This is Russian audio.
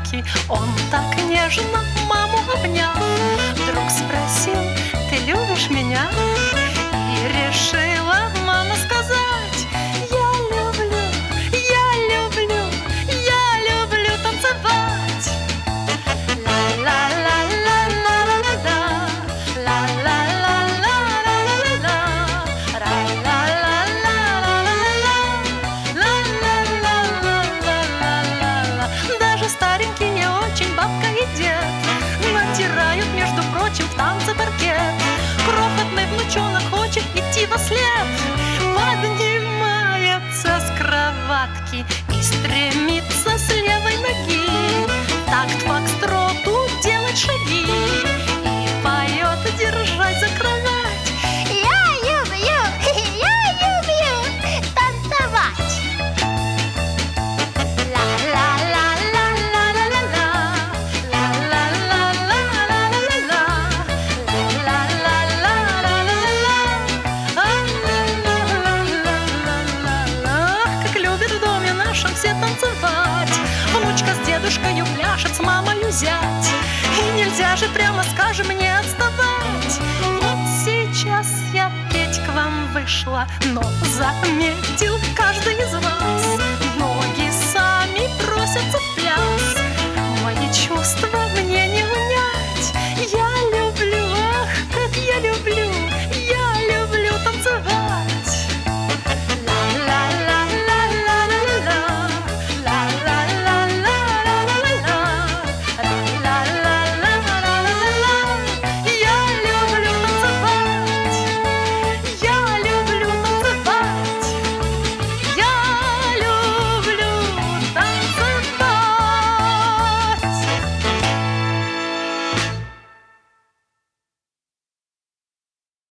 кроватки. Он так нежно маму обнял, вдруг спросил: ты любишь меня? И решила мама сказать: я люблю, я люблю, я люблю танцевать. Ла-ла-ла-ла-ла-ла-ла, ла-ла-ла-ла-ла-ла-ла, ла-ла-ла-ла-ла-ла-ла-ла-ла-ла. Даже старенький не очень бабка и дед натирают, между прочим, в танце паркет. Крохотный внучонок хочет идти вослед, поднимается с кроватки и стремится с левой ноги в такт фокстроту делать шаги и поет, держась за кровать: я люблю танцевать. ла-ла-ла-ла-ла-ла-ла, ла-ла-ла-ла-ла-ла-ла, ла-ла-ла-ла-ла-ла-ла-ла-ла-ла. Ах, как любят в доме нашем все танцевать. Внучка с дедушкою пляшет, с мамою зять. И нельзя же, прямо скажем, не отставать. Вот сейчас я петь к вам вышла, но заметил каждый из вас,